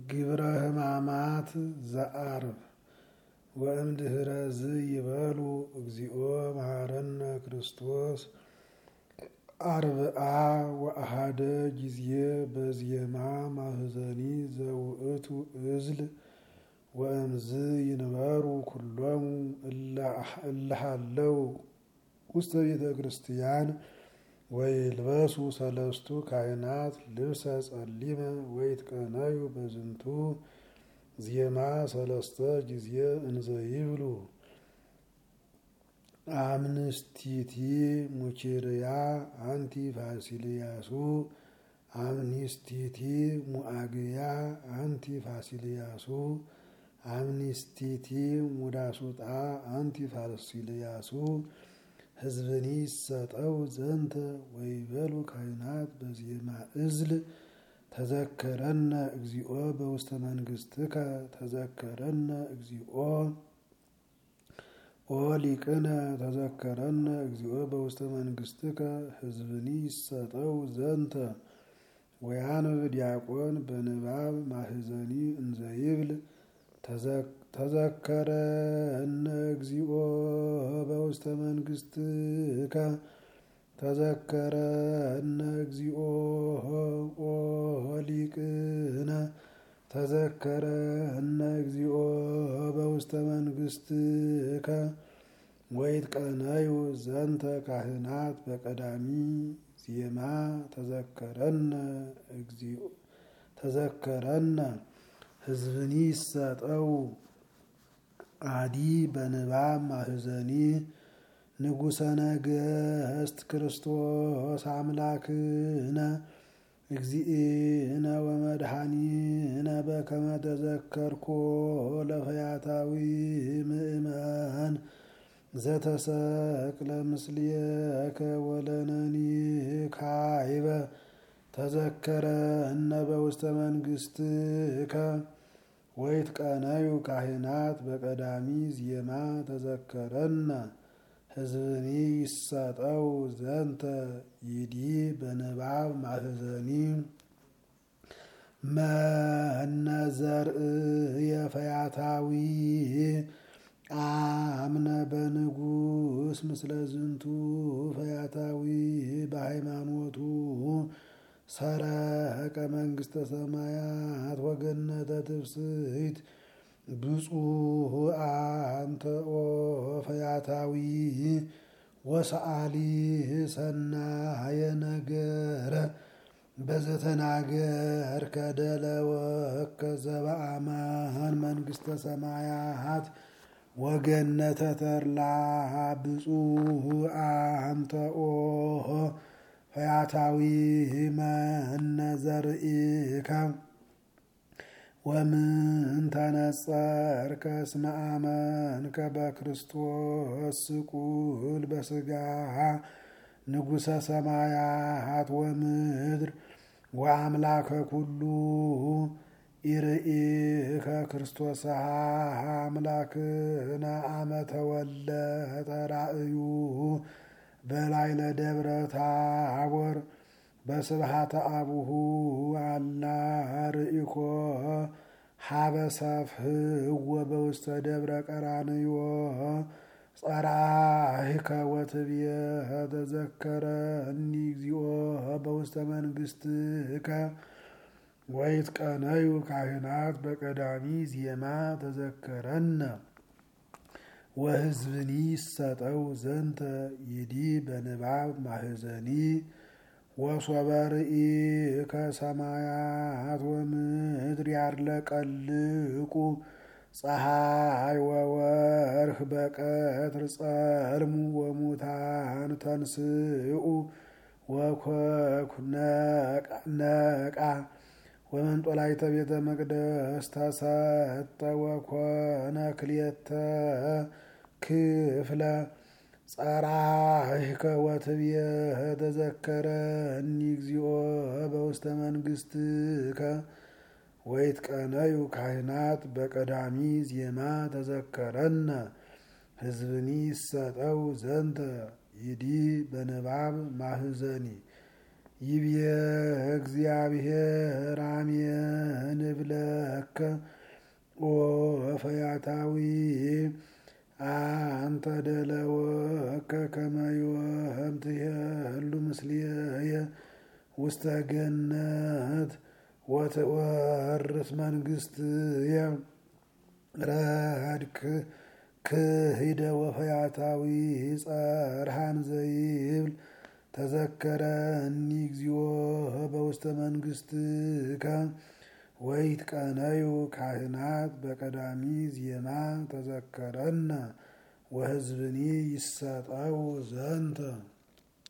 ግብረ ሕማማት ዘአርብ ወእምድኅረ ዝይበሉ እግዚኦ መሐረነ ክርስቶስ አርብዓ ወአሐደ ጊዜ በዜማ ማህዘኒ ዘውእቱ እዝል ወእምዝ ይንበሩ ኩሎሙ እለሃለው ውስተ ቤተ ክርስቲያን ወይልበሱ ሰለስቱ ካህናት ልብሰ ጸሊመ ወይትቀነዩ በዝንቱ ዜማ ሰለስተ ጊዜ እንዘ ይብሉ አምንስቲቲ ሙቺርያ አንቲ ፋሲልያሱ አምኒስቲቲ ሙአግያ አንቲ ፋሲልያሱ አምኒስቲቲ ሙዳሱጣ አንቲ ፋሲልያሱ ህዝብኒ ሰጠው ዘንተ ወይበሉ ካህናት በዜማ እዝል ተዘከረነ እግዚኦ በውስተ መንግሥትከ ተዘከረነ እግዚኦ ኦ ሊቅነ ተዘከረነ እግዚኦ በውስተ መንግሥትከ ህዝብኒ ሰጠው ዘንተ ወያንብ ዲያቆን በንባብ ማህዘኒ እንዘ ይብል ተዘከረነ እግዚኦ በውስተ መንግሥትከ ተዘከረነ እግዚኦ ኦ ሊቅነ ተዘከረነ እግዚኦ በውስተ መንግሥትከ ወይትቀነዩ ዘንተ ካህናት በቀዳሚ ዜማ ተዘከረነ እግዚኦ ተዘከረነ ህዝብኒ ሰጠው አዲ በንባብ ማህዘኒ ንጉሠ ነገሥት ክርስቶስ አምላክነ እግዚእነ ወመድኃኒነ በከመ ተዘከርኮ ለፈያታዊ ምእመን ዘተሰቅለ ምስሌከ ወለነኒ ካይበ ተዘከረነ በውስተ መንግሥትከ ወይትቀነዩ ካህናት በቀዳሚ ዜማ ተዘከረነ ህዝብኒ ይሰጠው ዘንተ ይዲ በንባብ ማህዘኒ መነዘርእየ ፈያታዊ አምነ በንጉሥ ምስለ ዝንቱ ፈያታዊ በሃይማኖቱ ሰረቀ መንግሥተ ሰማያት ወገነተ ትፍስሕት ብፁዕ አንተ ኦ ፈያታዊ ወሰአሊ ሰናየ ነገረ በዘተናገር ከደለወከ ዘበአማን መንግሥተ ሰማያት ወገነተ ተድላ ብፁዕ አንተ ኦ ፈያታዊ መነዘርእከ ወምንተ ነጸርከ እስመ አመንከ በክርስቶስ ስቁል በሥጋ ንጉሠ ሰማያት ወምድር ወአምላከ ኩሉ ኢርኢከ ክርስቶስ አምላክነ አመ ተወለጠ ራእዩ በላዕለ ደብረ ታቦር በስብሐተ አቡሁ አላ ርኢኮ ሀበ ሰፍሕዎ በውስተ ደብረ ቀራንዮ ጸራሂከ ወትብየ ተዘከረኒ እግዚኦ በውስተ መንግሥትከ ወይትቀነዩ ካህናት በቀዳሚ ዜማ ተዘከረነ ወህዝብኒ ሰጠው ዘንተ ይዲ በንባብ ማህዘኒ ወሶበ ርኢከ ሰማያት ወምድር ያርለቀልቁ ፀሐይ ወወርህ በቀትር ጸልሙ ወሙታን ተንስኡ ወኮኩ ነቃ ወመንጦላዕተ ቤተ መቅደስ ተሰጠ ወኮነ ክልኤተ ክፍለ ጸራሂከ ወትብየ ተዘከረኒ እግዚኦ በውስተ መንግሥትከ ወይትቀነዩ ካህናት በቀዳሚ ዜማ ተዘከረነ ህዝብኒ ሰጠው ዘንተ ይዲ በንባብ ማህዘኒ ይብየ እግዚአብሔር አሜን እብለከ ኦ ፈያታዊ አንተ ደለወከ ከመ ዮህምትየሉ ምስሌየ ውስተ ገነት ወትወርስ መንግስትየ ረድክ ክሂደ ወፈያታዊ ጸርሃን ዘይብል ተዘከረኒ እግዚኦ በውስተ መንግስትከ ወይትቀነዩ ካህናት በቀዳሚ ዜማ ተዘከረነ ወሕዝብኒ ይሰጠው ዘንተ